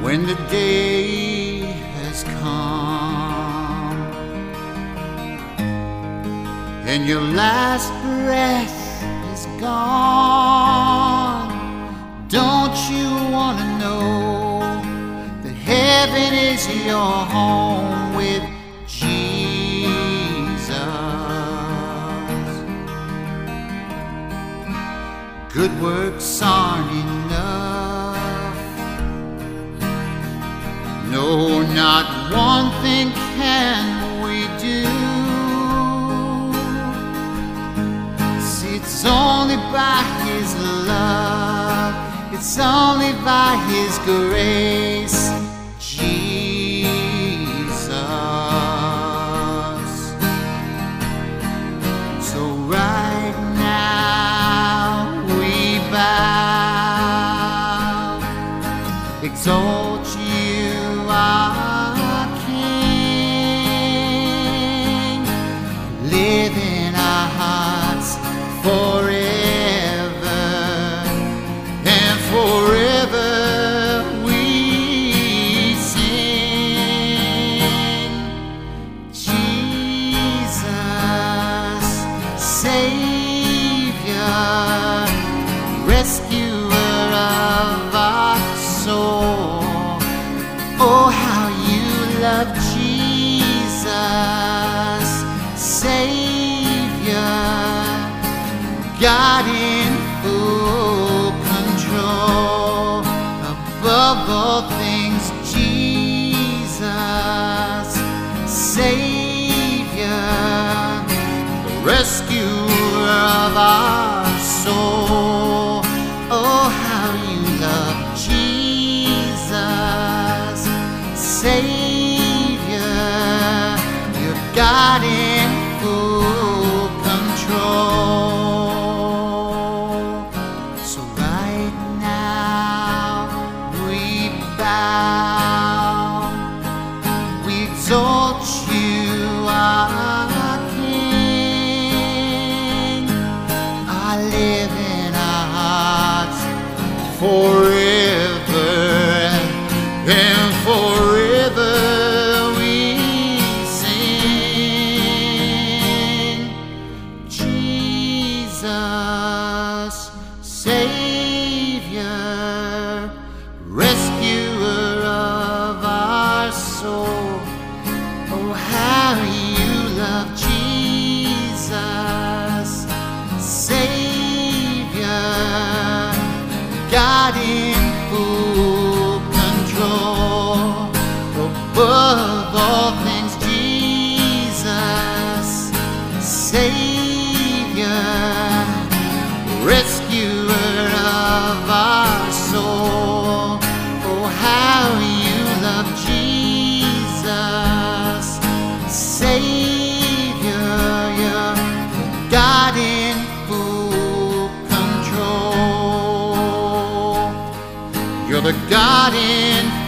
when the day has come and your last breath is gone. Don't you want to know that heaven is your home with Jesus? Good works aren't enough. No, not one thing can we do. See, it's only by His love, it's only by His grace, Jesus. So right now we bow, exalt you, our King. Live in our hearts forever, and forever we sing. Jesus, Savior, rescuer of our soul. Oh, how you love Jesus, Savior, God in full control. Above all things, Jesus, Savior, the rescuer of our soul. Oh, how you love Jesus, Savior, your God in full control. So right now we bow, we exalt you, our King. I live in our hearts forever, and forever we sing. Jesus, Savior, rescuer of our soul. Oh, how you love Jesus, Savior, God in full control. Above all things, Jesus, Savior, rescuer of our soul. Oh, how you love Jesus, Savior, your God in full control. You're the God in